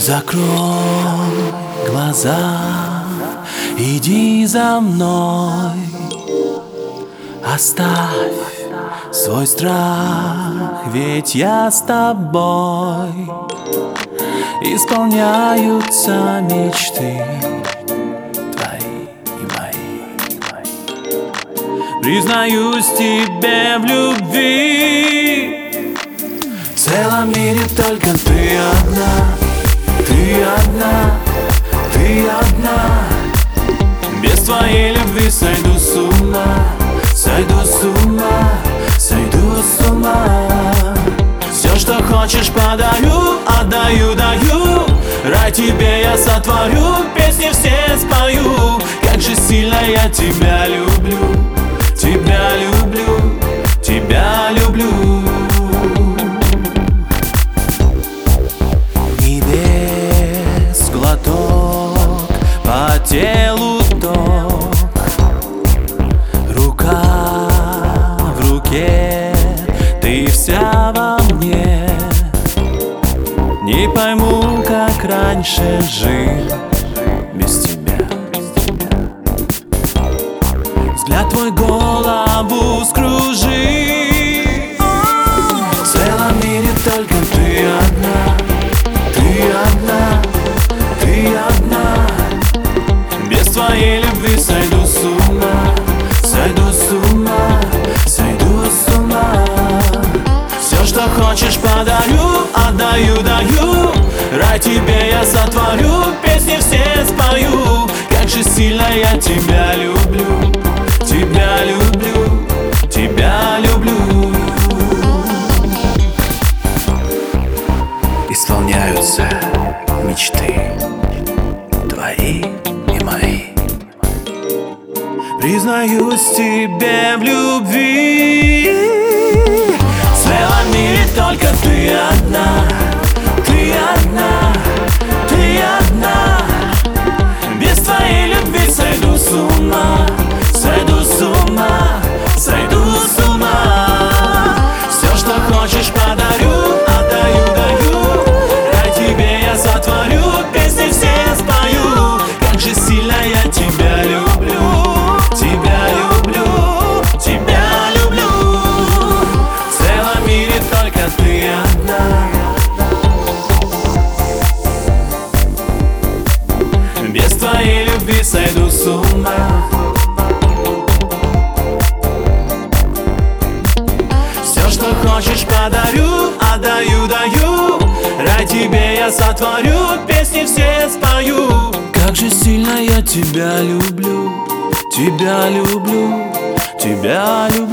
Закрой глаза, иди за мной. Оставь свой страх, ведь я с тобой. Исполняются мечты твои и мои. Признаюсь тебе в любви. В целом мире только ты одна. Ты одна, ты одна. Без твоей любви сойду с ума. Сойду с ума, сойду с ума. Все, что хочешь, подарю, отдаю, даю. Рай тебе я сотворю, песни все спою. Как же сильно я тебя люблю. Тебя люблю, тебя люблю. Небес глоток, по телу ток. Рука в руке, ты вся во мне. Не пойму, как раньше жил без тебя. Взгляд твой голову скружит. В целом мире только ты одна. Ты одна, ты одна. Без твоей любви сойду с ума. Сойду с ума, сойду с ума. Все, что хочешь, подарю, отдаю, даю. Рай тебе я сотворю, песни все спою. Как же сильно я тебя люблю. Тебя люблю, тебя люблю. Исполняются мечты твои и мои. Признаюсь тебе в любви. В целом мире только ты одна. Ты одна, ты одна. Без твоей любви сойду с ума. Сойду с ума, сойду с ума. Все, что хочешь, подарю, отдаю, даю. Рай тебе я сотворю, песни все спою. Как же сильно я тебя люблю. Тебя люблю, тебя люблю. В целом мире только ты одна. Без твоей любви сойду с ума. Все, что хочешь, подарю, отдаю, даю. Рай тебе я сотворю, песни все спою. Как же сильно я тебя люблю. Тебя люблю, тебя люблю.